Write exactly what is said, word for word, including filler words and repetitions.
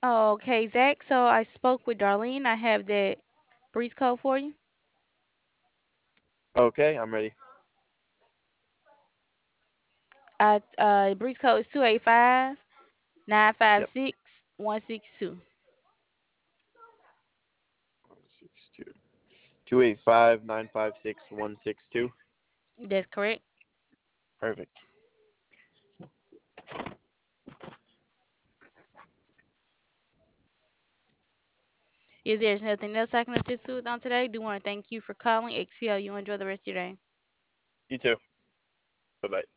Okay, Zach. So I spoke with Darlene. I have that breeze code for you. Okay, I'm ready. Uh, uh, breeze code is two eight five nine five Yep. six one six two. Six two two eight five nine five six one six two. That's correct. Perfect. If there's nothing else I can assist you with on today, do want to thank you for calling X P L. You enjoy the rest of your day. You too. Bye bye.